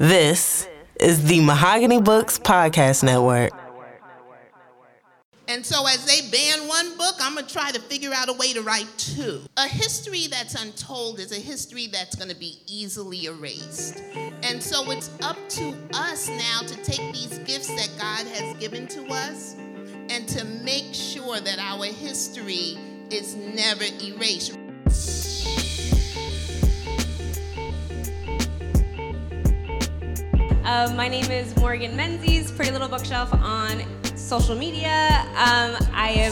This is the Mahogany Books Podcast Network. And so as they ban one book, I'm going to try to figure out a way to write two. A history that's untold is a history that's going to be easily erased. And so it's up to us now to take these gifts that God has given to us and to make sure that our history is never erased. My name is Morgan Menzies, Pretty Little Bookshelf on social media. I'm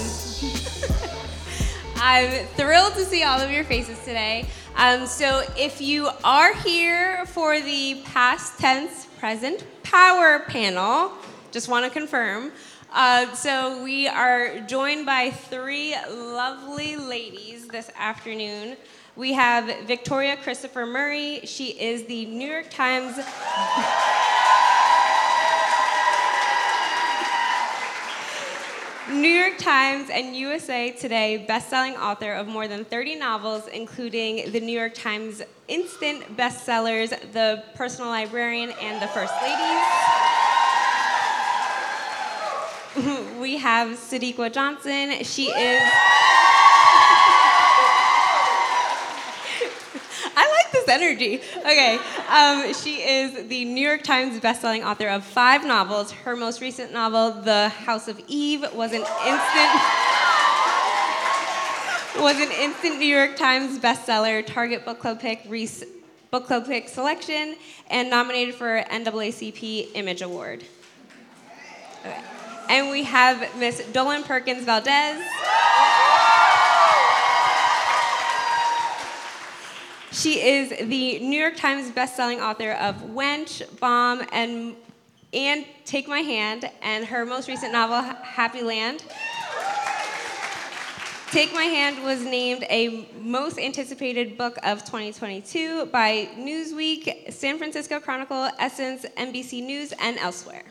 thrilled to see all of your faces today. So if you are here for the past tense present power panel, just want to confirm. So we are joined by three lovely ladies this afternoon. We have Victoria Christopher Murray. She is the New York Times and USA Today best-selling author of more than 30 novels, including the New York Times instant bestsellers, The Personal Librarian and The First Ladies. We have Sadiqa Johnson. She is... I like this energy. Okay. She is the New York Times bestselling author of 5 novels. Her most recent novel, The House of Eve, was an instant New York Times bestseller, Target Book Club pick, Reese Book Club pick selection, and nominated for NAACP Image Award. Okay. And we have Miss Dolan Perkins Valdez. She is the New York Times bestselling author of Wench, Bomb, and Take My Hand, and her most recent novel, Happy Land. Take My Hand was named a most anticipated book of 2022 by Newsweek, San Francisco Chronicle, Essence, NBC News, and elsewhere.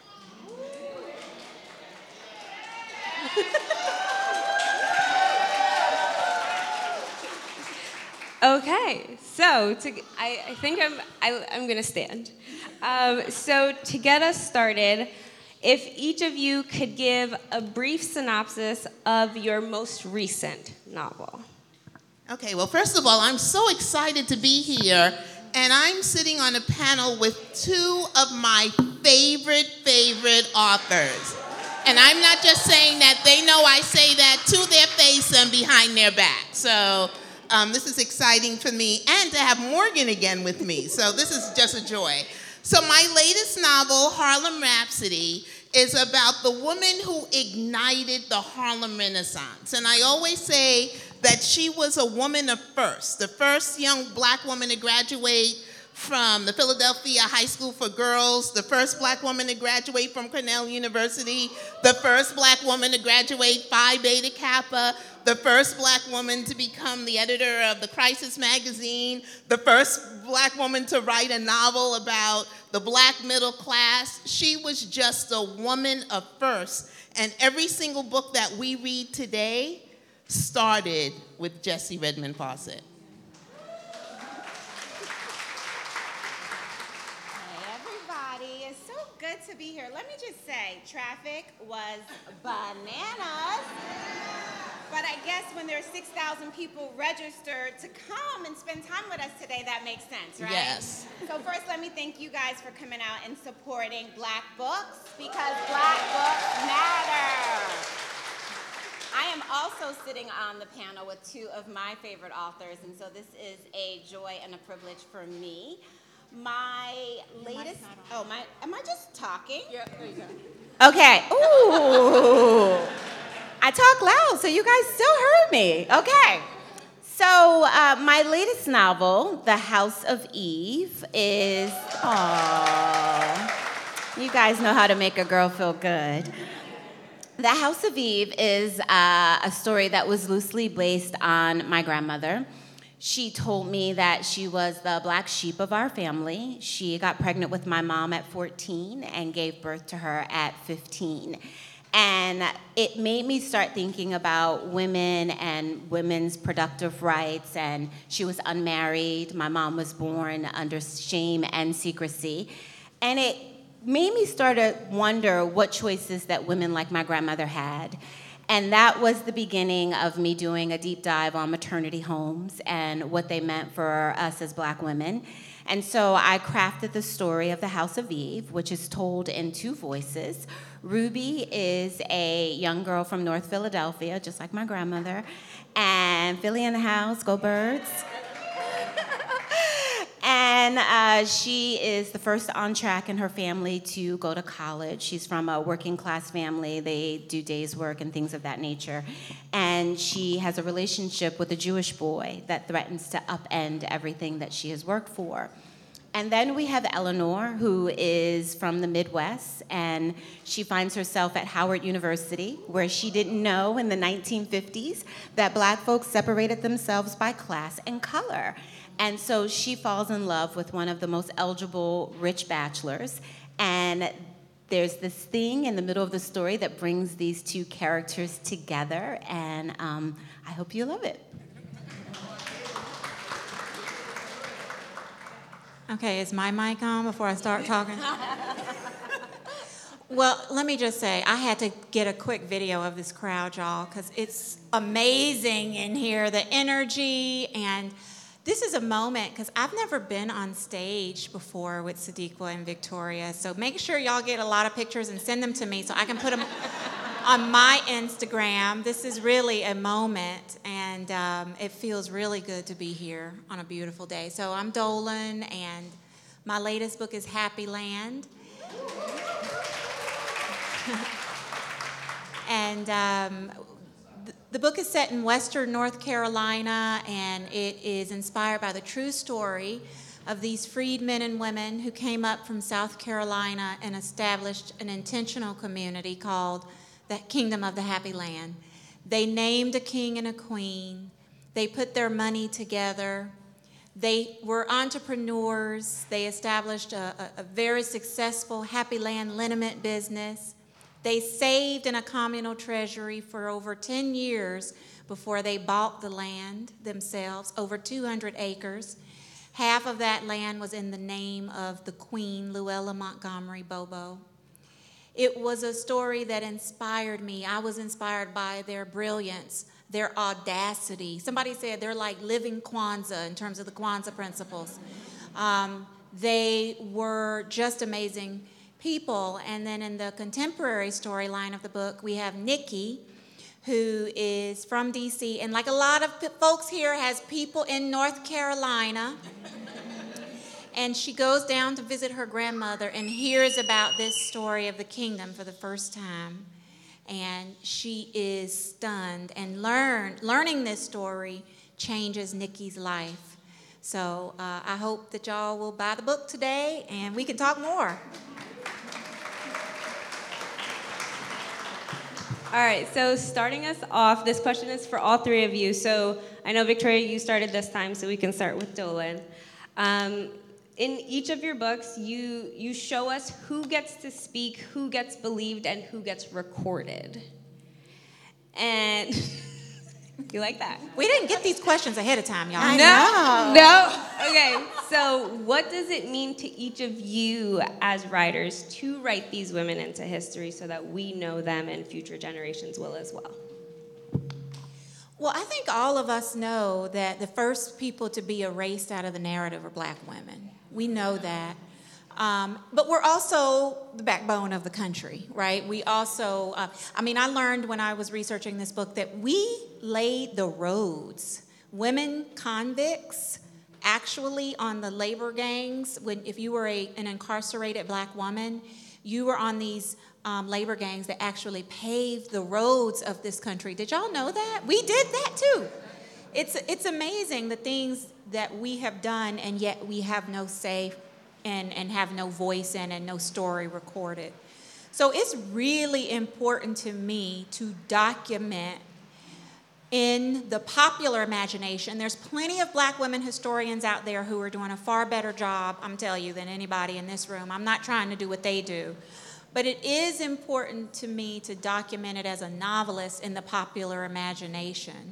Okay, so I think I'm gonna stand. So to get us started, if each of you could give a brief synopsis of your most recent novel. Okay, well, first of all, I'm so excited to be here, and I'm sitting on a panel with two of my favorite authors. And I'm not just saying that, they know I say that to their face and behind their back. So this is exciting for me, and to have Morgan again with me. So this is just a joy. So my latest novel, Harlem Rhapsody, is about the woman who ignited the Harlem Renaissance. And I always say that she was a woman of first, the first young black woman to graduate from the Philadelphia High School for Girls, the first black woman to graduate from Cornell University, the first black woman to graduate Phi Beta Kappa, the first black woman to become the editor of the Crisis magazine, the first black woman to write a novel about the black middle class. She was just a woman of first. And every single book that we read today started with Jessie Redmond Fawcett. Good to be here. Let me just say, traffic was bananas. But I guess when there are 6,000 people registered to come and spend time with us today, that makes sense, right? Yes. So first, let me thank you guys for coming out and supporting Black books, because Black books matter. I am also sitting on the panel with two of my favorite authors, and so this is a joy and a privilege for me. My latest, am I just talking? Yeah, there you go. Okay, ooh. I talk loud, so you guys still heard me. Okay. So my latest novel, The House of Eve, is, you guys know how to make a girl feel good. The House of Eve is a story that was loosely based on my grandmother. She told me that she was the black sheep of our family. She got pregnant with my mom at 14 and gave birth to her at 15. And it made me start thinking about women and women's productive rights. And she was unmarried. My mom was born under shame and secrecy. And it made me start to wonder what choices that women like my grandmother had. And that was the beginning of me doing a deep dive on maternity homes and what they meant for us as Black women. And so I crafted the story of the House of Eve, which is told in 2 voices. Ruby is a young girl from North Philadelphia, just like my grandmother. And Philly in the house, go Birds. And she is the first on track in her family to go to college. She's from a working class family. They do days work and things of that nature. And she has a relationship with a Jewish boy that threatens to upend everything that she has worked for. And then we have Eleanor, who is from the Midwest, and she finds herself at Howard University, where she didn't know in the 1950s that Black folks separated themselves by class and color. And so she falls in love with one of the most eligible rich bachelors. And there's this thing in the middle of the story that brings these 2 characters together. And I hope you love it. Okay, is my mic on before I start talking? Well, let me just say, I had to get a quick video of this crowd, y'all, because it's amazing in here, the energy. And this is a moment, because I've never been on stage before with Sadiqa and Victoria. So make sure y'all get a lot of pictures and send them to me so I can put them on my Instagram. This is really a moment, and it feels really good to be here on a beautiful day. So I'm Dolan, and my latest book is Happy Land. And the book is set in Western North Carolina, and it is inspired by the true story of these freed men and women who came up from South Carolina and established an intentional community called the Kingdom of the Happy Land. They named a king and a queen. They put their money together. They were entrepreneurs. They established a very successful Happy Land liniment business. They saved in a communal treasury for over 10 years before they bought the land themselves, over 200 acres. Half of that land was in the name of the Queen, Luella Montgomery Bobo. It was a story that inspired me. I was inspired by their brilliance, their audacity. Somebody said they're like living Kwanzaa in terms of the Kwanzaa principles. They were just amazing people. And then in the contemporary storyline of the book, we have Nikki, who is from D.C., and like a lot of folks here, has people in North Carolina. And she goes down to visit her grandmother and hears about this story of the kingdom for the first time. And she is stunned, and learning this story changes Nikki's life. So I hope that y'all will buy the book today, and we can talk more. All right, so starting us off, this question is for all 3 of you. So I know, Victoria, you started this time, so we can start with Dolan. In each of your books, you show us who gets to speak, who gets believed, and who gets recorded. And you like that? We didn't get these questions ahead of time, y'all. No? Okay, so what does it mean to each of you as writers to write these women into history so that we know them and future generations will as well? Well, I think all of us know that the first people to be erased out of the narrative are Black women. We know that. But we're also the backbone of the country, right? We also, I learned when I was researching this book that we laid the roads. Women convicts actually on the labor gangs, if you were an incarcerated Black woman, you were on these labor gangs that actually paved the roads of this country. Did y'all know that? We did that too. It's amazing the things that we have done, and yet we have no say and have no voice in and no story recorded. So it's really important to me to document in the popular imagination. There's plenty of Black women historians out there who are doing a far better job, I'm telling you, than anybody in this room. I'm not trying to do what they do. But it is important to me to document it as a novelist in the popular imagination,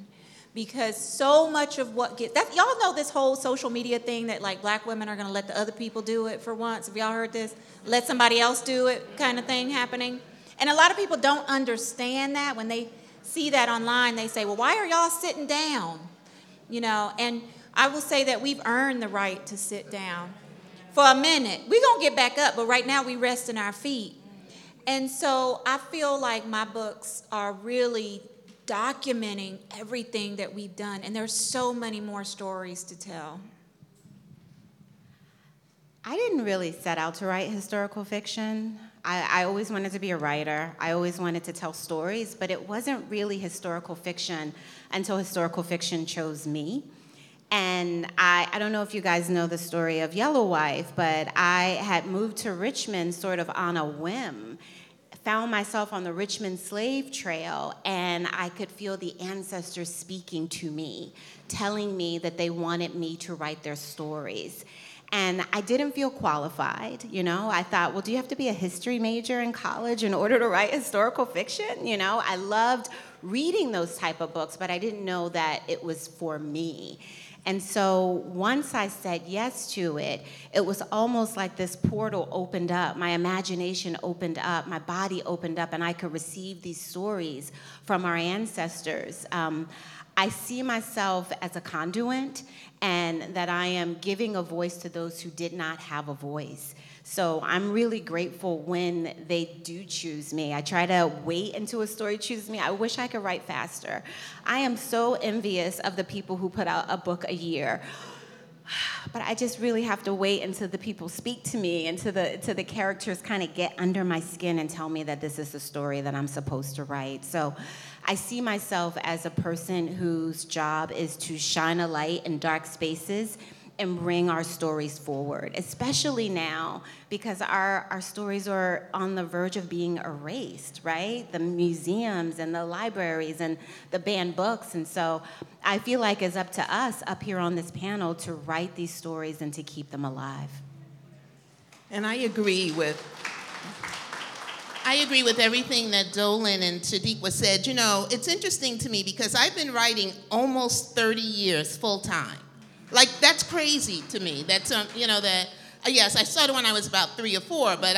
because so much of what gets, that, y'all know this whole social media thing that like black women are going to let the other people do it for once. Have y'all heard this? Let somebody else do it kind of thing happening. And a lot of people don't understand that. When they see that online, they say, well, why are y'all sitting down? You know, and I will say that we've earned the right to sit down for a minute. We're going to get back up, but right now we rest in our feet. And so I feel like my books are really documenting everything that we've done, and there's so many more stories to tell. I didn't really set out to write historical fiction. I always wanted to be a writer. I always wanted to tell stories, but it wasn't really historical fiction until historical fiction chose me. And I don't know if you guys know the story of Yellow Wife, but I had moved to Richmond sort of on a whim, found myself on the Richmond slave trail, and I could feel the ancestors speaking to me, telling me that they wanted me to write their stories. And I didn't feel qualified, you know? I thought, well, do you have to be a history major in college in order to write historical fiction? You know, I loved reading those type of books, but I didn't know that it was for me. And so once I said yes to it, it was almost like this portal opened up. My imagination opened up, my body opened up, and I could receive these stories from our ancestors. I see myself as a conduit, and that I am giving a voice to those who did not have a voice. So I'm really grateful when they do choose me. I try to wait until a story chooses me. I wish I could write faster. I am so envious of the people who put out a book a year. But I just really have to wait until the people speak to me, until the characters kind of get under my skin and tell me that this is the story that I'm supposed to write. So I see myself as a person whose job is to shine a light in dark spaces and bring our stories forward, especially now, because our stories are on the verge of being erased, right? The museums and the libraries and the banned books. And so I feel like it's up to us up here on this panel to write these stories and to keep them alive. And I agree with everything that Dolan and Shadiqua said. You know, it's interesting to me because I've been writing almost 30 years full time. Like, that's crazy to me. That's, you know, that, yes, I started when I was about 3 or 4, but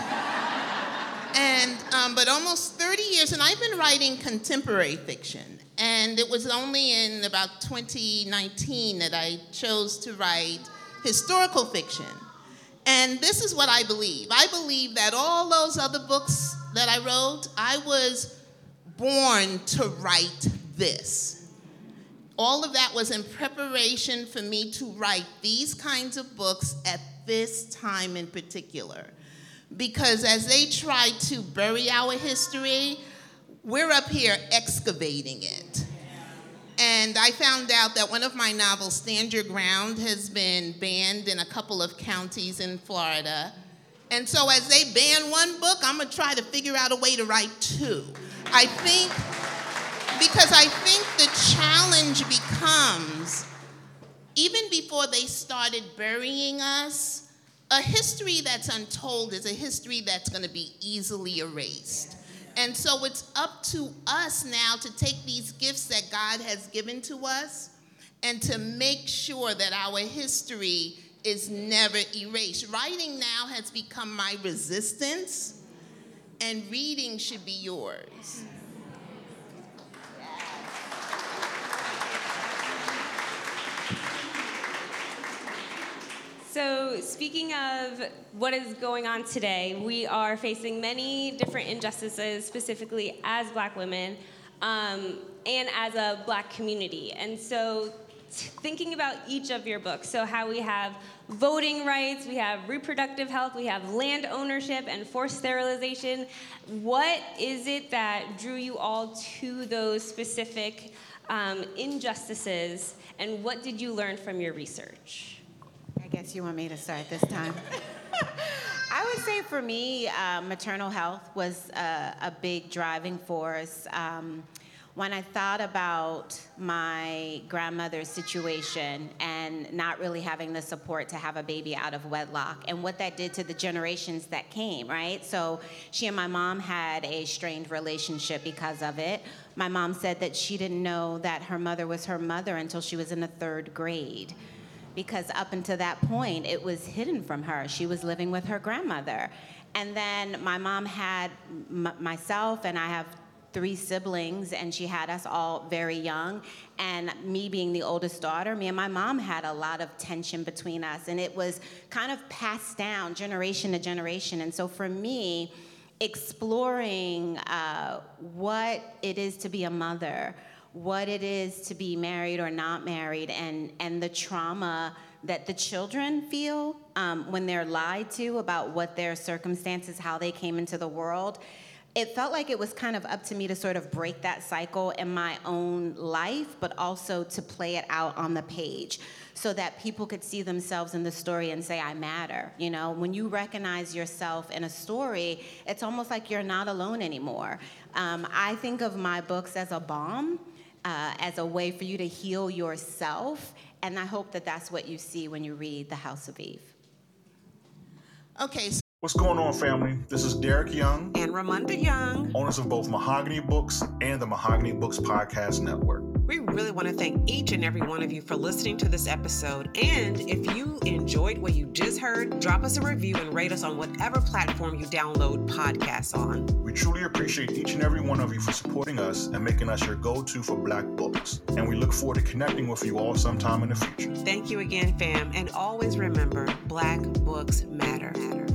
but almost 30 years, and I've been writing contemporary fiction. And it was only in about 2019 that I chose to write historical fiction. And this is what I believe. I believe that all those other books that I wrote, I was born to write this. All of that was in preparation for me to write these kinds of books at this time in particular. Because as they try to bury our history, we're up here excavating it. And I found out that one of my novels, Stand Your Ground, has been banned in a couple of counties in Florida. And so as they ban one book, I'm gonna try to figure out a way to write 2. Because I think the challenge becomes, even before they started burying us, a history that's untold is a history that's going to be easily erased. And so it's up to us now to take these gifts that God has given to us and to make sure that our history is never erased. Writing now has become my resistance, and reading should be yours. So speaking of what is going on today, we are facing many different injustices, specifically as Black women and as a Black community. And so thinking about each of your books, so how we have voting rights, we have reproductive health, we have land ownership and forced sterilization, what is it that drew you all to those specific injustices, and what did you learn from your research? I guess you want me to start this time. I would say for me, maternal health was a big driving force. when I thought about my grandmother's situation and not really having the support to have a baby out of wedlock and what that did to the generations that came, right? So she and my mom had a strained relationship because of it. My mom said that she didn't know that her mother was her mother until she was in the 3rd grade, because up until that point, it was hidden from her. She was living with her grandmother. And then my mom had myself, and I have 3 siblings, and she had us all very young. And me being the oldest daughter, me and my mom had a lot of tension between us, and it was kind of passed down generation to generation. And so for me, exploring what it is to be a mother, what it is to be married or not married, and the trauma that the children feel when they're lied to about what their circumstances, how they came into the world, it felt like it was kind of up to me to sort of break that cycle in my own life, but also to play it out on the page so that people could see themselves in the story and say, I matter. You know, when you recognize yourself in a story, it's almost like you're not alone anymore. I think of my books as a balm, as a way for you to heal yourself, and I hope that that's what you see when you read The House of Eve. Okay. What's going on, family? This is Derek Young And Ramonda Young. owners of both Mahogany Books and the Mahogany Books Podcast Network. We really want to thank each and every one of you for listening to this episode. And if you enjoyed what you just heard, drop us a review and rate us on whatever platform you download podcasts on. We truly appreciate each and every one of you for supporting us and making us your go-to for Black books. And we look forward to connecting with you all sometime in the future. Thank you again, fam. And always remember, Black books matter.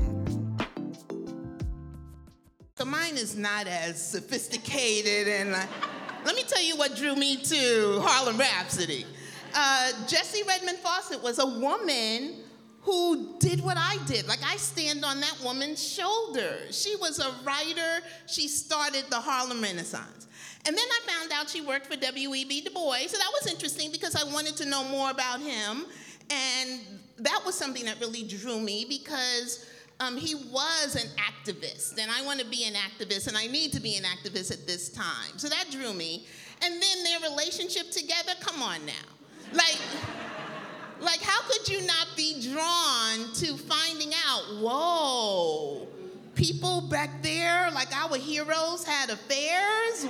So mine is not as sophisticated, and let me tell you what drew me to Harlem Rhapsody. Jessie Redmond Fawcett was a woman who did what I did. Like, I stand on that woman's shoulder. She was a writer. She started the Harlem Renaissance. And then I found out she worked for W.E.B. Du Bois, so that was interesting because I wanted to know more about him. And that was something that really drew me because he was an activist, and I want to be an activist, and I need to be an activist at this time. So that drew me. And then their relationship together, come on now. Like how could you not be drawn to finding out, whoa, people back there, like our heroes, had affairs?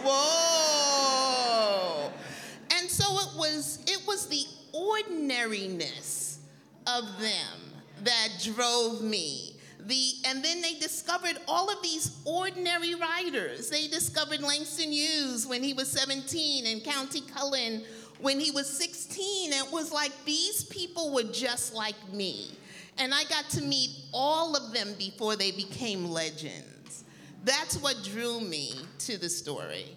Whoa. And so it was the ordinariness of them that drove me. And then they discovered all of these ordinary writers. They discovered Langston Hughes when he was 17 and Countee Cullen when he was 16. It was like these people were just like me. And I got to meet all of them before they became legends. That's what drew me to the story.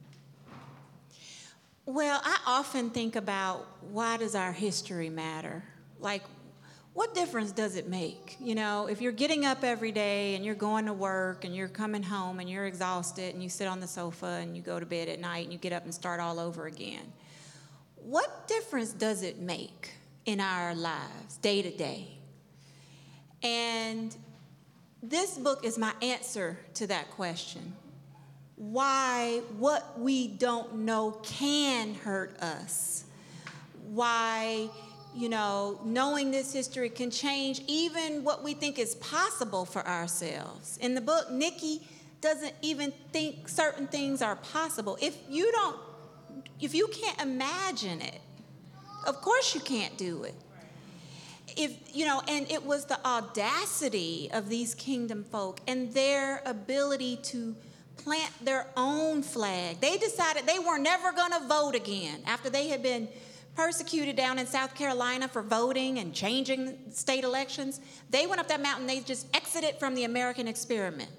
Well, I often think about, why does our history matter? Like, what difference does it make? You know, if you're getting up every day and you're going to work and you're coming home and you're exhausted and you sit on the sofa and you go to bed at night and you get up and start all over again, what difference does it make in our lives day to day? And this book is my answer to that question. Why what we don't know can hurt us. Why, you know, knowing this history can change even what we think is possible for ourselves. In the book, Nikki doesn't even think certain things are possible. If you can't imagine it, of course you can't do it. And it was the audacity of these kingdom folk and their ability to plant their own flag. They decided they were never going to vote again after they had been persecuted down in South Carolina for voting and changing state elections. They went up that mountain, they just exited from the American experiment.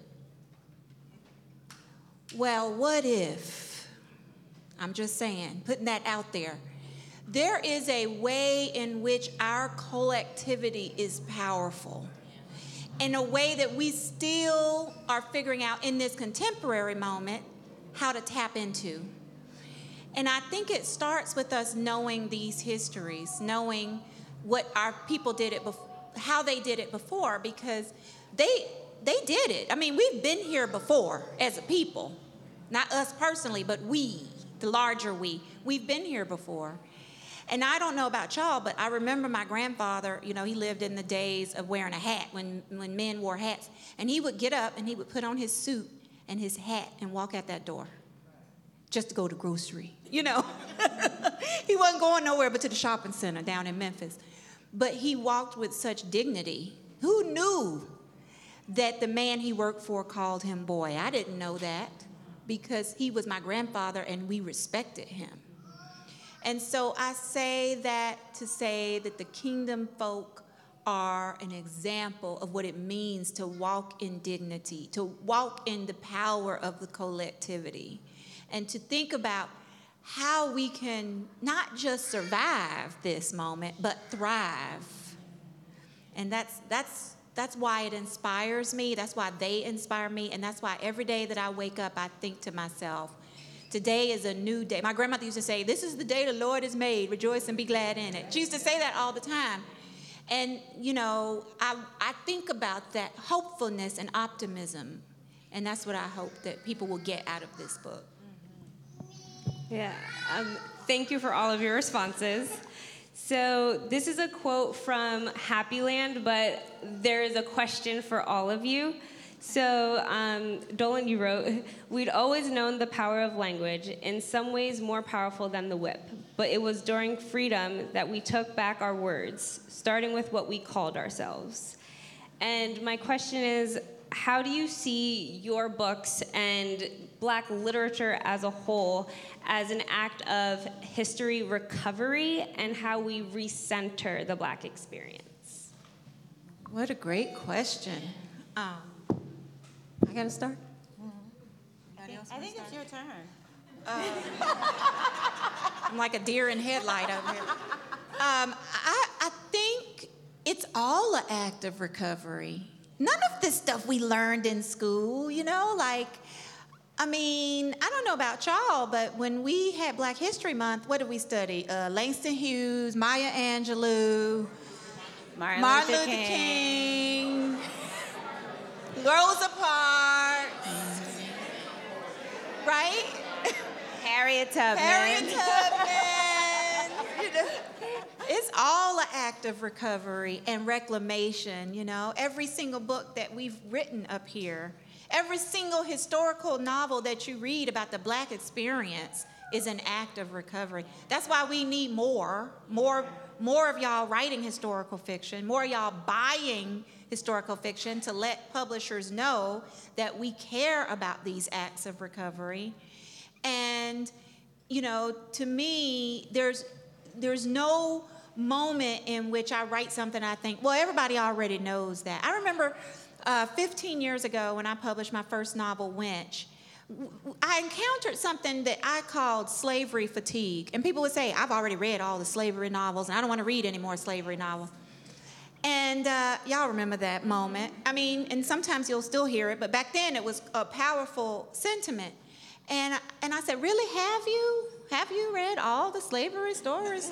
Well, what if, I'm just saying, putting that out there, there is a way in which our collectivity is powerful, in a way that we still are figuring out in this contemporary moment how to tap into. And I think it starts with us knowing these histories, knowing what our people did it how they did it before, because they did it. I mean, we've been here before as a people, not us personally, but we. the larger we. We've been here before. And I don't know about y'all, but I remember my grandfather, he lived in the days of wearing a hat, when men wore hats. And he would get up and he would put on his suit and his hat and walk out that door just to go to grocery, He wasn't going nowhere but to the shopping center down in Memphis. But he walked with such dignity. Who knew that the man he worked for called him boy? I didn't know that because he was my grandfather and we respected him. And so I say that to say that the kingdom folk are an example of what it means to walk in dignity, to walk in the power of the collectivity, and to think about how we can not just survive this moment, but thrive. And that's why it inspires me. That's why they inspire me. And that's why every day that I wake up, I think to myself, today is a new day. My grandmother used to say, this is the day the Lord has made. Rejoice and be glad in it. She used to say that all the time. And, I think about that hopefulness and optimism. And that's what I hope that people will get out of this book. Yeah. Thank you for all of your responses. So this is a quote from Happy Land, but there is a question for all of you. So, Dolan, you wrote, we'd always known the power of language, in some ways more powerful than the whip. But it was during freedom that we took back our words, starting with what we called ourselves. And my question is, how do you see your books and Black literature as a whole as an act of history recovery and how we recenter the Black experience? What a great question. I got to start? I think it's your turn. I'm like a deer in headlight over here. I think it's all an act of recovery. None of this stuff we learned in school, I don't know about y'all, but when we had Black History Month, what did we study? Langston Hughes, Maya Angelou, Martin Luther King, Rosa Parks, right? Harriet Tubman. It's all an act of recovery and reclamation, Every single book that we've written up here, every single historical novel that you read about the Black experience is an act of recovery. That's why we need more of y'all writing historical fiction, more of y'all buying historical fiction to let publishers know that we care about these acts of recovery. And, to me, there's no moment in which I write something I think, well, everybody already knows that. I remember 15 years ago when I published my first novel, Wench, I encountered something that I called slavery fatigue. And people would say, I've already read all the slavery novels, and I don't want to read any more slavery novels. And y'all remember that moment. And sometimes you'll still hear it, but back then it was a powerful sentiment. And I said, really, have you read all the slavery stories?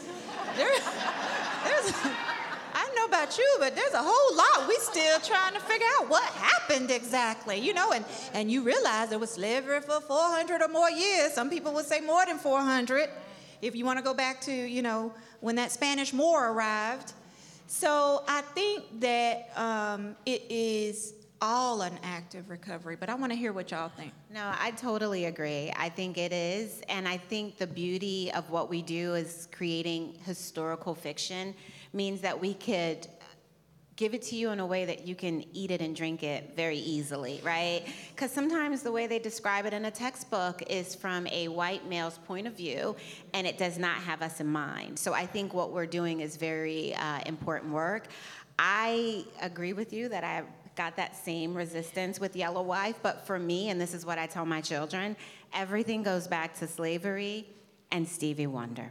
I don't know about you, but there's a whole lot we still trying to figure out what happened exactly, and you realize there was slavery for 400 or more years. Some people would say more than 400 if you want to go back to, when that Spanish Moor arrived. So I think that it is all an act of recovery, but I want to hear what y'all think. No, I totally agree. I think it is, and I think the beauty of what we do is creating historical fiction means that we could give it to you in a way that you can eat it and drink it very easily, right? Because sometimes the way they describe it in a textbook is from a white male's point of view, and it does not have us in mind. So I think what we're doing is very important work. I agree with you that I got that same resistance with Yellow Wife, but for me, and this is what I tell my children, everything goes back to slavery and Stevie Wonder.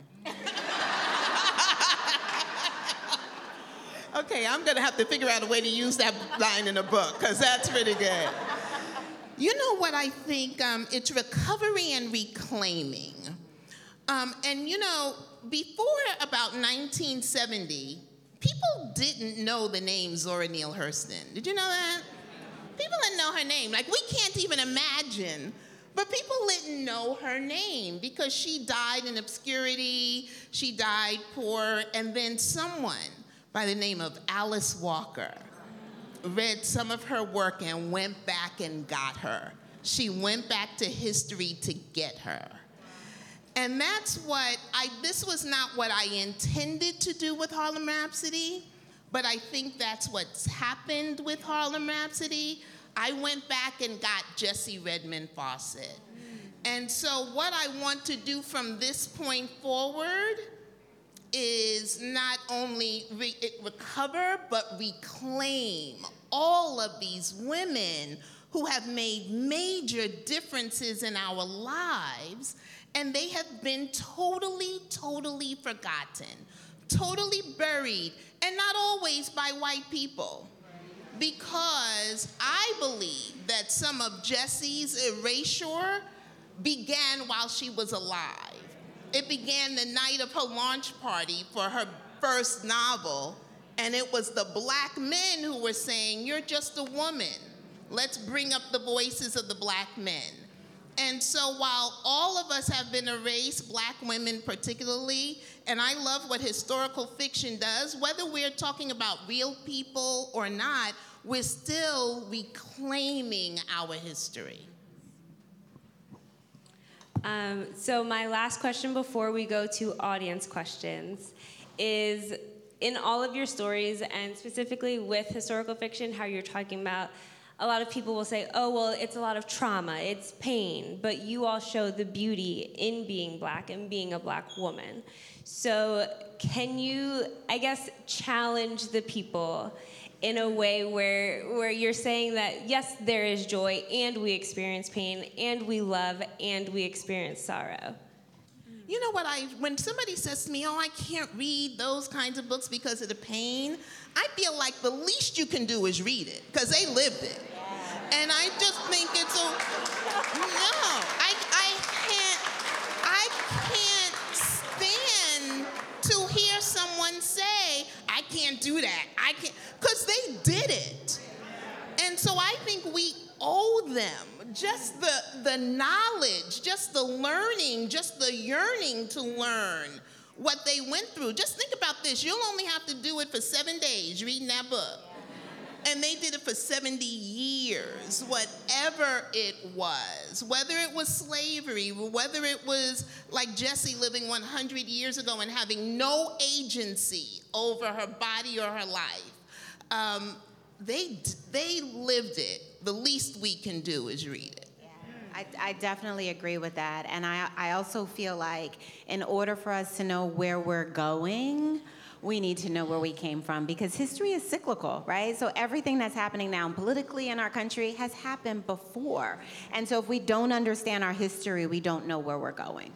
Okay, I'm going to have to figure out a way to use that line in a book, because that's pretty good. You know what I think? It's recovery and reclaiming. Before about 1970, people didn't know the name Zora Neale Hurston. Did you know that? People didn't know her name. Like, we can't even imagine But people didn't know her name because she died in obscurity, she died poor, and then someone by the name of Alice Walker read some of her work and went back and got her. She went back to history to get her. And that's what this was not what I intended to do with Harlem Rhapsody, but I think that's what's happened with Harlem Rhapsody. I went back and got Jessie Redmond Fawcett. And so what I want to do from this point forward is not only recover, but reclaim all of these women who have made major differences in our lives, and they have been totally, totally forgotten, totally buried, and not always by white people. Because I believe that some of Jessie's erasure began while she was alive. It began the night of her launch party for her first novel, and it was the black men who were saying, "You're just a woman. Let's bring up the voices of the black men." And so while all of us have been erased, black women particularly, and I love what historical fiction does, whether we're talking about real people or not, we're still reclaiming our history. So my last question before we go to audience questions is, in all of your stories, and specifically with historical fiction, how you're talking about, a lot of people will say, oh, well, it's a lot of trauma, it's pain, but you all show the beauty in being black and being a black woman. So can you, I guess, challenge the people in a way where you're saying that, yes, there is joy, and we experience pain, and we love, and we experience sorrow? You know what, when somebody says to me, oh, I can't read those kinds of books because of the pain, I feel like the least you can do is read it, because they lived it. And I just think it's no, I can't stand to hear someone say, I can't do that, I can't, because they did it. And so I think we owe them just the knowledge, just the learning, just the yearning to learn what they went through. Just think about this. You'll only have to do it for 7 days, reading that book. And they did it for 70 years, whatever it was, whether it was slavery, whether it was like Jessie living 100 years ago and having no agency over her body or her life. They lived it. The least we can do is read it. Yeah, I definitely agree with that. And I also feel like in order for us to know where we're going, we need to know where we came from, because history is cyclical, right? So everything that's happening now politically in our country has happened before. And so if we don't understand our history, we don't know where we're going.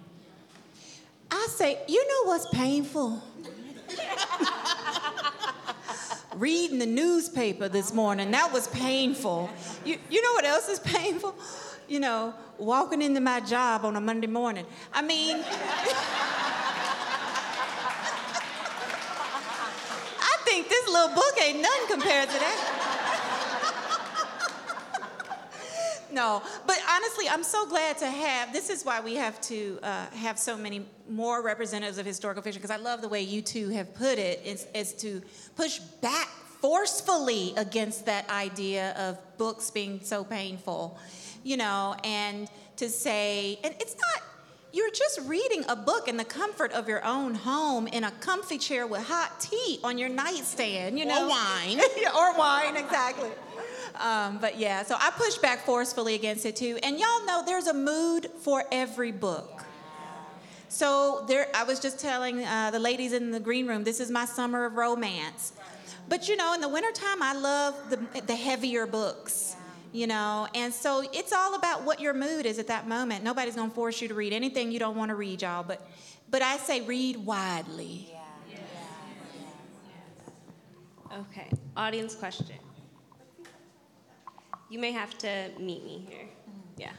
I say, you know what's painful? Reading the newspaper this morning, that was painful. You know what else is painful? You know, walking into my job on a Monday morning. I mean, I think this little book ain't nothing compared to that. No, but honestly, I'm so glad to have, this is why we have to have so many more representatives of historical fiction, because I love the way you two have put it, is to push back forcefully against that idea of books being so painful, you know, and to say, and it's not, you're just reading a book in the comfort of your own home in a comfy chair with hot tea on your nightstand, you know. Or wine. Or wine, exactly. But yeah, so I push back forcefully against it too. And y'all know there's a mood for every book. So I was just telling the ladies in the green room, this is my summer of romance. But you know, in the wintertime, I love the heavier books, you know. And so it's all about what your mood is at that moment. Nobody's gonna force you to read anything you don't want to read, y'all. But I say read widely. Okay, audience question. You may have to meet me here. Yeah.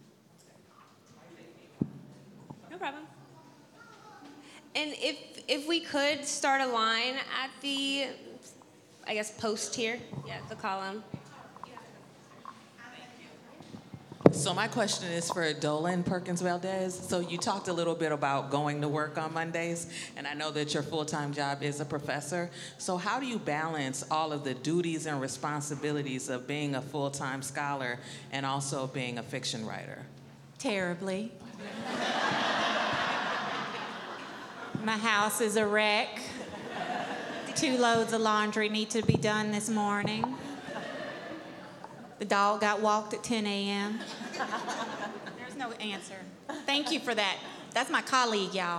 No problem. And if we could start a line at the, I guess, post here. Yeah, the column. So my question is for Dolan Perkins Valdez. So you talked a little bit about going to work on Mondays, and I know that your full-time job is a professor. So how do you balance all of the duties and responsibilities of being a full-time scholar and also being a fiction writer? Terribly. My house is a wreck. 2 loads of laundry need to be done this morning. The dog got walked at 10 a.m. There's no answer. Thank you for that. That's my colleague, y'all.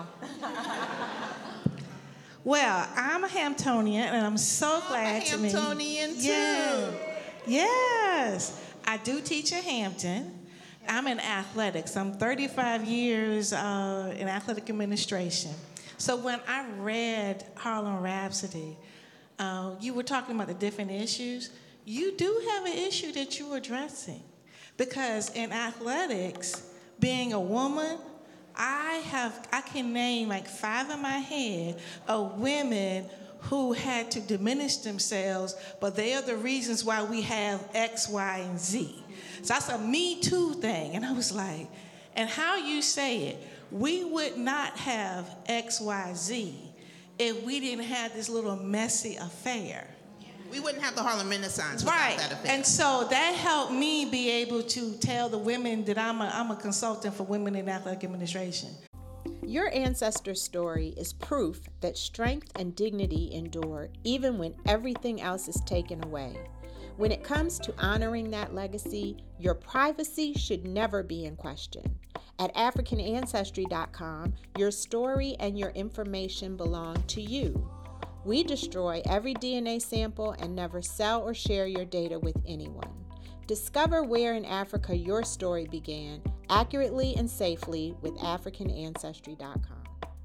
Well, I'm a Hamptonian, and I'm so glad to meet you. I'm a Hamptonian, too. Yeah. Yes. I do teach at Hampton. I'm in athletics. I'm 35 years in athletic administration. So when I read Harlem Rhapsody, you were talking about the different issues. You do have an issue that you're addressing. Because in athletics, being a woman, I can name like 5 in my head of women who had to diminish themselves, but they are the reasons why we have X, Y, and Z. So that's a Me Too thing. And I was like, and how you say it, we would not have X, Y, Z if we didn't have this little messy affair. We wouldn't have the Harlem Renaissance Right. without that affair. And so that helped me be able to tell the women that I'm a consultant for women in athletic administration. Your ancestor's story is proof that strength and dignity endure even when everything else is taken away. When it comes to honoring that legacy, your privacy should never be in question. At AfricanAncestry.com, your story and your information belong to you. We destroy every DNA sample and never sell or share your data with anyone. Discover where in Africa your story began, accurately and safely with AfricanAncestry.com.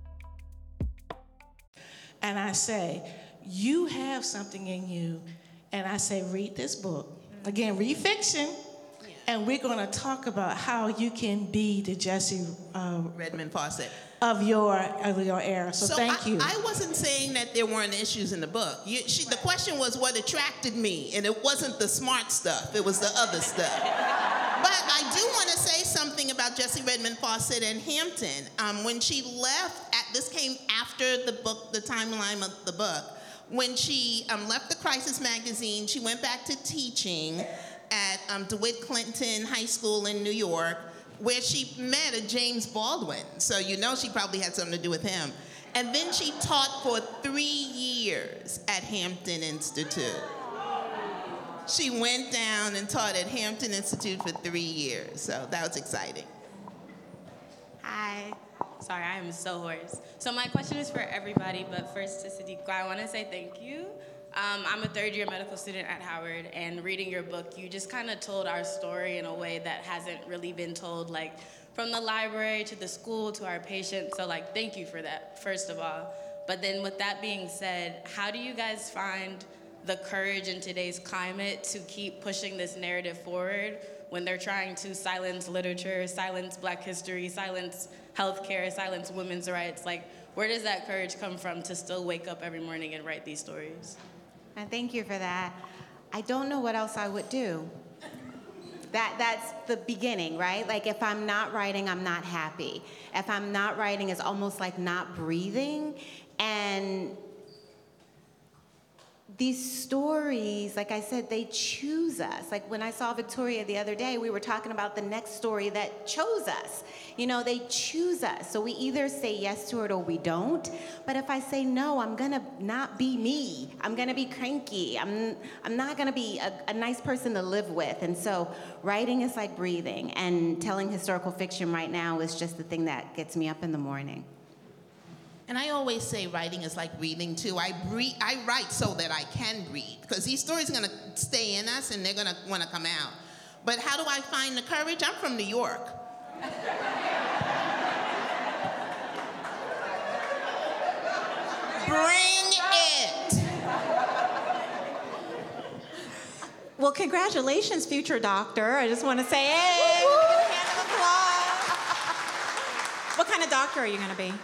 And I say, you have something in you. And I say, read this book. Again, read fiction. And we're going to talk about how you can be the Jessie Redmond Fawcett of your era. So thank you. I wasn't saying that there weren't issues in the book. The question was what attracted me, and it wasn't the smart stuff. It was the other stuff. But I do want to say something about Jessie Redmond Fawcett and Hampton. When she left, this came after the book, the timeline of the book. When she left the Crisis magazine, she went back to teaching at DeWitt Clinton High School in New York, where she met a James Baldwin. So you know she probably had something to do with him. And then she taught for 3 years at Hampton Institute. She went down and taught at Hampton Institute for 3 years. So that was exciting. Hi. Sorry, I am so hoarse. So my question is for everybody, but first to Sadiqa, I want to say thank you. I'm a third-year medical student at Howard, and reading your book, you just kind of told our story in a way that hasn't really been told, like from the library to the school to our patients. So, like, thank you for that, first of all. But then with that being said, how do you guys find the courage in today's climate to keep pushing this narrative forward when they're trying to silence literature, silence Black history, silence healthcare, silence women's rights? Like, where does that courage come from to still wake up every morning and write these stories? And thank you for that. I don't know what else I would do. That's the beginning, right? Like if I'm not writing, I'm not happy. If I'm not writing, it's almost like not breathing. And these stories, like I said, they choose us. Like when I saw Victoria the other day, we were talking about the next story that chose us. You know, they choose us. So we either say yes to it or we don't. But if I say no, I'm gonna not be me. I'm gonna be cranky. I'm not gonna be a nice person to live with. And so writing is like breathing. And telling historical fiction right now is just the thing that gets me up in the morning. And I always say writing is like breathing too. I write so that I can breathe, because these stories are gonna stay in us and they're gonna wanna come out. But how do I find the courage? I'm from New York. Bring it. Well, congratulations, future doctor. I just want to say, hey, give a hand of applause. What kind of doctor are you going to be?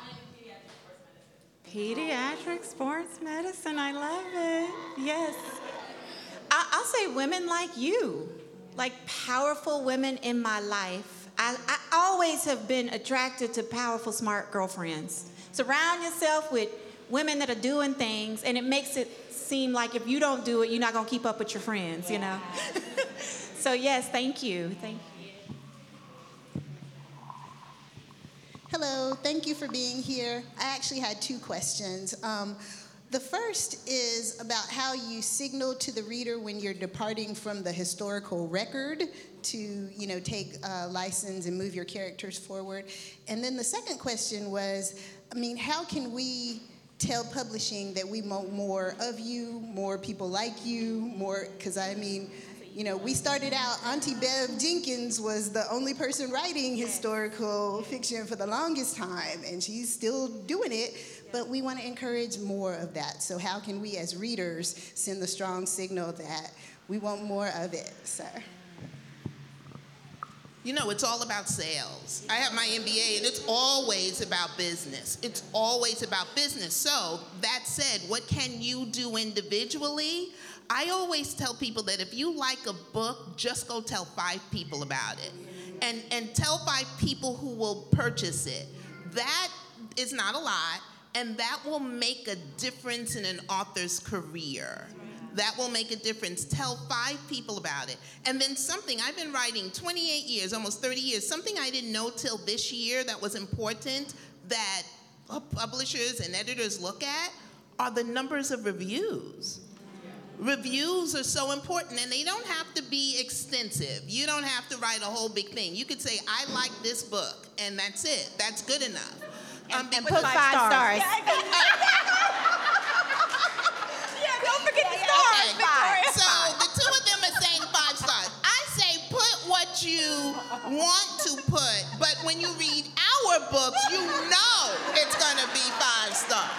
Pediatric sports medicine, I love it. Yes. I'll say women like you. like powerful women in my life. I always have been attracted to powerful, smart girlfriends. Surround yourself with women that are doing things, and it makes it seem like if you don't do it, you're not going to keep up with your friends, you know? So yes, thank you. Thank you. Hello, thank you for being here. I actually had two questions. The first is about how you signal to the reader when you're departing from the historical record to, you know, take a license and move your characters forward. And then the second question was, I mean, how can we tell publishing that we want more of you, more people like you, more, because I mean, you know, we started out, Auntie Bev Jenkins was the only person writing historical fiction for the longest time, and she's still doing it, but we want to encourage more of that. So how can we as readers send the strong signal that we want more of it, sir? You know, it's all about sales. I have my MBA, and it's always about business. It's always about business. So that said, what can you do individually? I always tell people that if you like a book, just go tell 5 people about it. And tell 5 people who will purchase it. That is not a lot, and that will make a difference in an author's career. That will make a difference. Tell 5 people about it. And then something, I've been writing 28 years, almost 30 years, something I didn't know till this year that was important that publishers and editors look at are the numbers of reviews. Reviews are so important, and they don't have to be extensive. You don't have to write a whole big thing. You could say, I like this book, and that's it. That's good enough. And put 5 stars. Don't forget the stars, Okay, Victoria. so the 2 of them are saying 5 stars. I say put what you want to put, but when you read our books, you know it's gonna be 5 stars.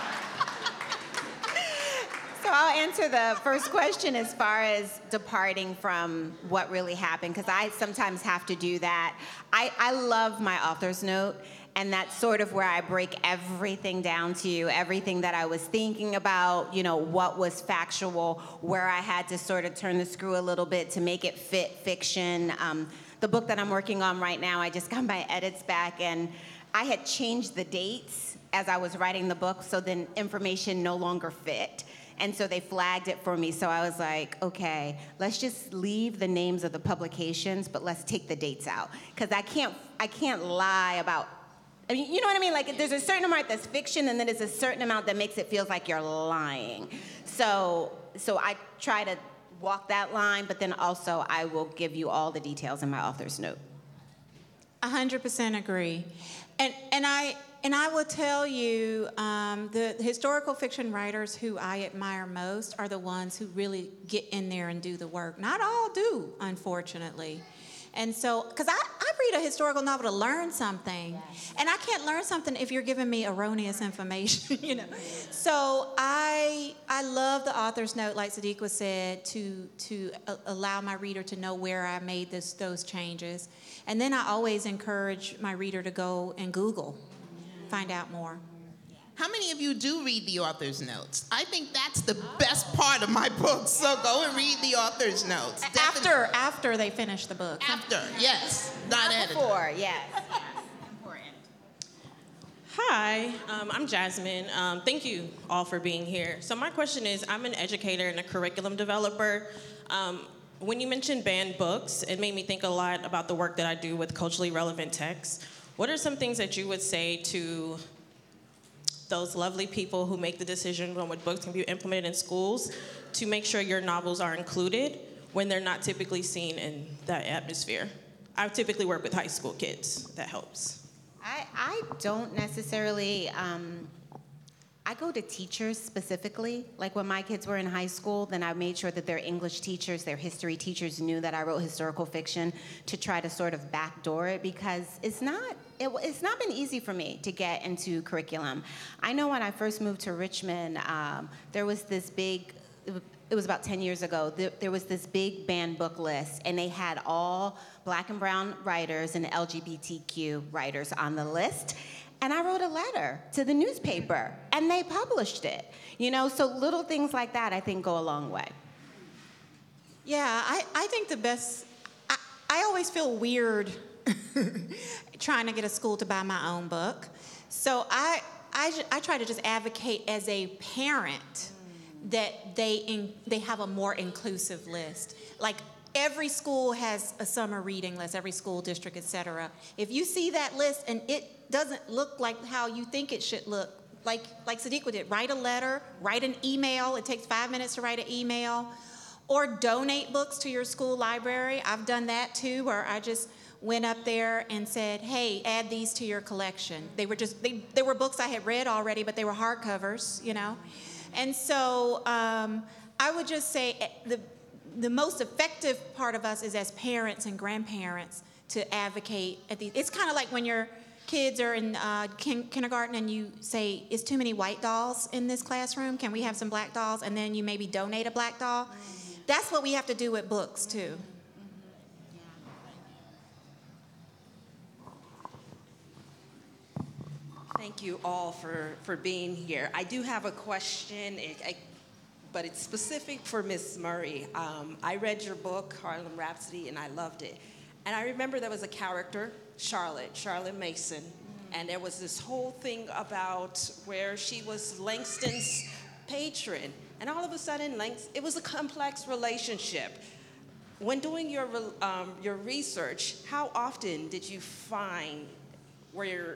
So I'll answer the first question as far as departing from what really happened, because I sometimes have to do that. I love my author's note, and that's sort of where I break everything down to you, everything that I was thinking about, you know, what was factual, where I had to sort of turn the screw a little bit to make it fit fiction. The book that I'm working on right now, I just got my edits back, and I had changed the dates as I was writing the book, so then information no longer fit. And so they flagged it for me. So I was like, okay, let's just leave the names of the publications, but let's take the dates out. Because I can't lie about, I mean, you know what I mean? Like, there's a certain amount that's fiction, and then there's a certain amount that makes it feel like you're lying. So I try to walk that line, but then also I will give you all the details in my author's note. 100% agree. And I will tell you, the historical fiction writers who I admire most are the ones who really get in there and do the work. Not all do, unfortunately. And so, because I read a historical novel to learn something, and I can't learn something if you're giving me erroneous information, you know. So I love the author's note, like Sadiqa said, to allow my reader to know where I made those changes. And then I always encourage my reader to go and Google, find out more. How many of you do read the author's notes? I think that's the best part of my book, so go and read the author's notes. After they finish the book. After, yes, not edited. Before, yes. Hi, I'm Jasmine. Thank you all for being here. So my question is, I'm an educator and a curriculum developer. When you mentioned banned books, it made me think a lot about the work that I do with culturally relevant texts. What are some things that you would say to those lovely people who make the decision on what books can be implemented in schools to make sure your novels are included when they're not typically seen in that atmosphere? I typically work with high school kids. That helps. I don't necessarily, I go to teachers specifically. Like when my kids were in high school, then I made sure that their English teachers, their history teachers knew that I wrote historical fiction to try to sort of backdoor it, because it's not been easy for me to get into curriculum. I know when I first moved to Richmond, there was this big, it was about 10 years ago, there was this big banned book list, and they had all Black and brown writers and LGBTQ writers on the list. And I wrote a letter to the newspaper, and they published it. You know, so little things like that, I think, go a long way. Yeah, I think the best, I always feel weird trying to get a school to buy my own book. So I try to just advocate as a parent that they have a more inclusive list. Like every school has a summer reading list, every school district, et cetera. If you see that list and it doesn't look like how you think it should look, like Sadiqa did, write a letter, write an email. It takes 5 minutes to write an email. Or donate books to your school library. I've done that too, where I just went up there and said, hey, add these to your collection. They were books I had read already, but they were hardcovers, you know. And so I would just say the most effective part of us is as parents and grandparents to advocate at these. It's kind of like when your kids are in kindergarten and you say, it's too many white dolls in this classroom. Can we have some black dolls? And then you maybe donate a black doll. That's what we have to do with books too. Thank you all for being here. I do have a question, but it's specific for Ms. Murray. I read your book, Harlem Rhapsody, and I loved it. And I remember there was a character, Charlotte Mason, and there was this whole thing about where she was Langston's patron. And all of a sudden, it was a complex relationship. When doing your research, how often did you find where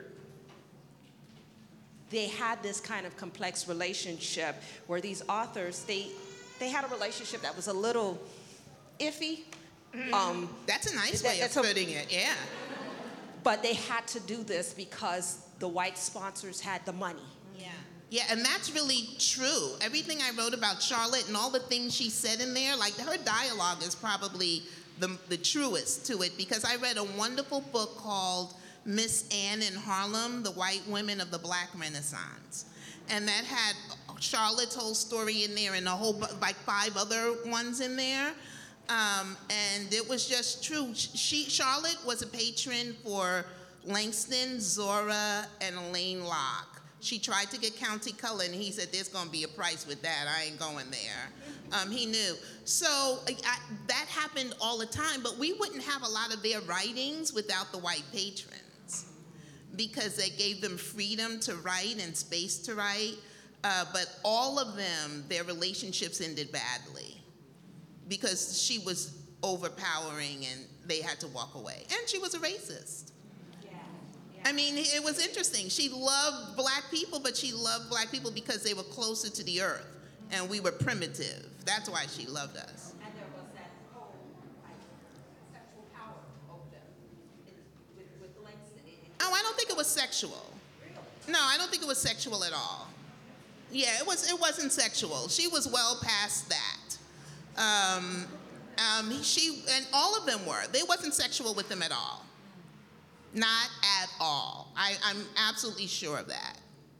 they had this kind of complex relationship where these authors, they had a relationship that was a little iffy? That's a nice way of putting it, yeah. But they had to do this because the white sponsors had the money. Yeah, and that's really true. Everything I wrote about Charlotte and all the things she said in there, like her dialogue is probably the truest to it, because I read a wonderful book called Miss Anne in Harlem, The White Women of the Black Renaissance. And that had Charlotte's whole story in there and a whole, like 5 other ones in there. And it was just true. Charlotte was a patron for Langston, Zora, and Elaine Locke. She tried to get County Cullen, and he said, there's going to be a price with that. I ain't going there. He knew. So that happened all the time, but we wouldn't have a lot of their writings without the white patrons, because they gave them freedom to write and space to write. But all of them, their relationships ended badly because she was overpowering and they had to walk away. And she was a racist. I mean, it was interesting. She loved black people, but she loved black people because they were closer to the earth and we were primitive. That's why she loved us. And there was that whole sexual power over them with Langston. Oh, I don't think it was sexual. No, I don't think it was sexual at all. Yeah, it wasn't sexual. She was well past that. She and all of them were. They wasn't sexual with them at all. Not at all. I'm absolutely sure of that.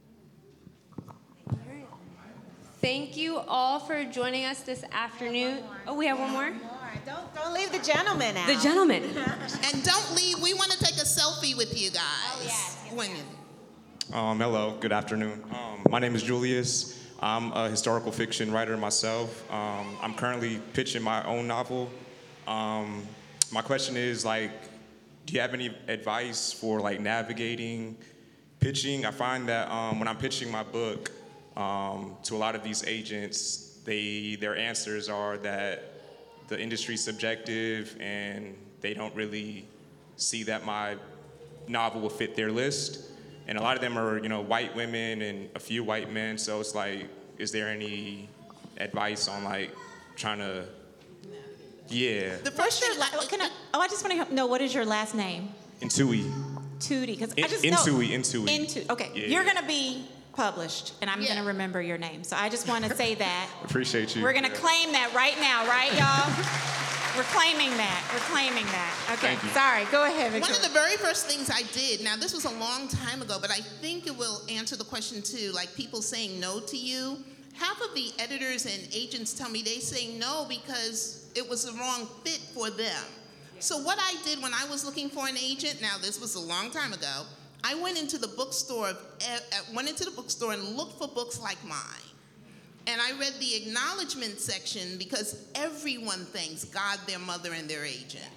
Thank you all for joining us this afternoon. Oh, we have one more? Don't leave the gentleman out. The gentleman. And don't leave. We want to take a selfie with you guys. Oh, yes. Hello, good afternoon. My name is Julius. I'm a historical fiction writer myself. I'm currently pitching my own novel. My question is, do you have any advice for navigating pitching? I find that when I'm pitching my book to a lot of these agents, their answers are that the industry's subjective and they don't really see that my novel will fit their list. And a lot of them are, white women and a few white men. So it's is there any advice on trying to, yeah. The first I just want to know, what is your last name? Intui. Tootie, because I just Intui. Okay, yeah. You're gonna be published, and I'm gonna remember your name. So I just want to say that. Appreciate you. We're gonna claim that right now, right, y'all? We're claiming that. Okay, sorry, go ahead, Victoria. One of the very first things I did, now this was a long time ago, but I think it will answer the question too, people saying no to you. Half of the editors and agents tell me they say no because it was the wrong fit for them. So what I did when I was looking for an agent, now this was a long time ago, I went into the bookstore and looked for books like mine. And I read the acknowledgement section because everyone thanks God, their mother, and their agent.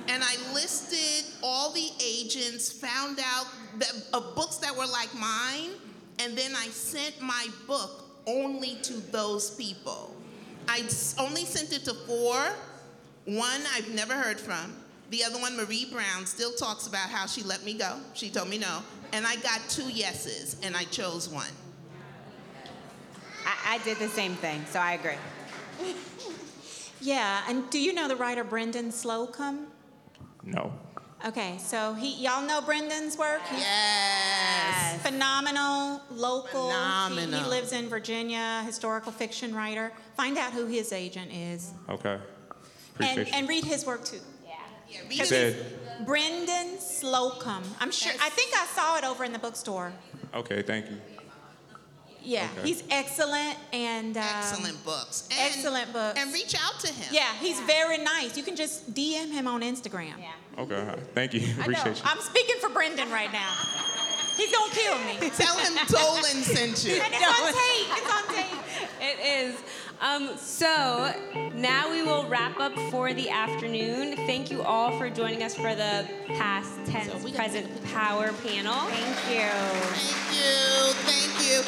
and I listed all the agents, found out of books that were like mine, and then I sent my book only to those people. I only sent it to 4. One I've never heard from. The other one, Marie Brown, still talks about how she let me go. She told me no. And I got 2 yeses, and I chose one. I did the same thing, so I agree. Yeah, and do you know the writer Brendan Slocum? No. Okay, so y'all know Brendan's work? Yes. Phenomenal, local. Phenomenal. He lives in Virginia, historical fiction writer. Find out who his agent is. Okay. Appreciate you. And read his work too. Yeah, You said, Brendan Slocum. I think I saw it over in the bookstore. okay, thank you. Yeah, Okay. he's excellent and Excellent books. excellent books. And reach out to him. Yeah, he's very nice. You can just DM him on Instagram. Yeah. Okay, thank you. I know. Appreciate you. I'm speaking for Brendan right now. He's gonna kill me. Tell him Dolan sent you. And it's on tape. It's on tape. It is. So now we will wrap up for the afternoon. Thank you all for joining us for the past tense, present power panel. Thank you. Thank you. Thank you.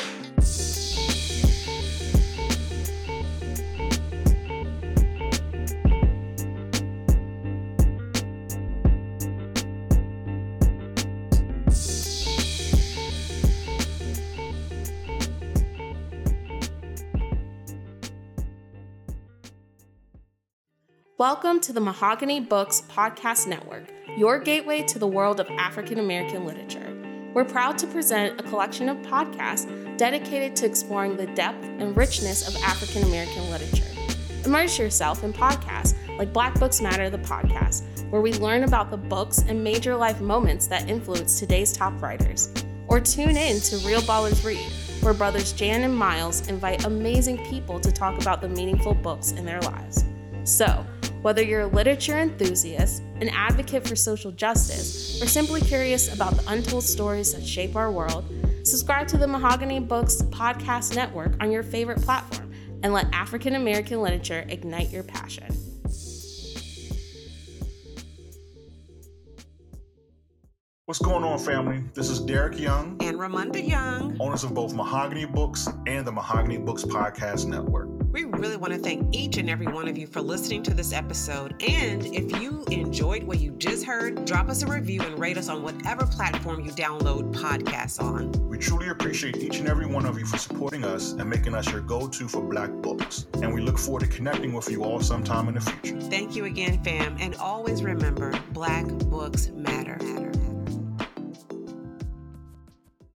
Welcome to the Mahogany Books Podcast Network, your gateway to the world of African American literature. We're proud to present a collection of podcasts dedicated to exploring the depth and richness of African American literature. Immerse yourself in podcasts like Black Books Matter, the podcast, where we learn about the books and major life moments that influence today's top writers. Or tune in to Real Ballers Read, where brothers Jan and Miles invite amazing people to talk about the meaningful books in their lives. So, whether you're a literature enthusiast, an advocate for social justice, or simply curious about the untold stories that shape our world, subscribe to the Mahogany Books Podcast Network on your favorite platform and let African American literature ignite your passion. What's going on, family? This is Derek Young and Ramonda Young, owners of both Mahogany Books and the Mahogany Books Podcast Network. We really want to thank each and every one of you for listening to this episode. And if you enjoyed what you just heard, drop us a review and rate us on whatever platform you download podcasts on. We truly appreciate each and every one of you for supporting us and making us your go-to for Black books. And we look forward to connecting with you all sometime in the future. Thank you again, fam. And always remember, Black books matter.